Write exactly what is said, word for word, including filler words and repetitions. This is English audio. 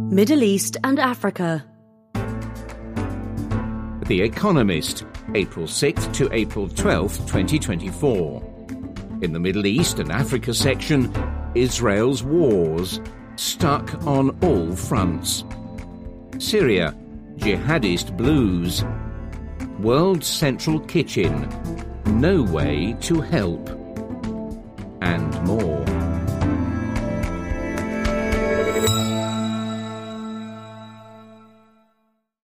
Middle East and Africa. The Economist, April sixth to April twelfth, twenty twenty-four. In the Middle East and Africa section, Israel's wars, stuck on all fronts. Syria, jihadist blues. World Central Kitchen, no way to help. And more.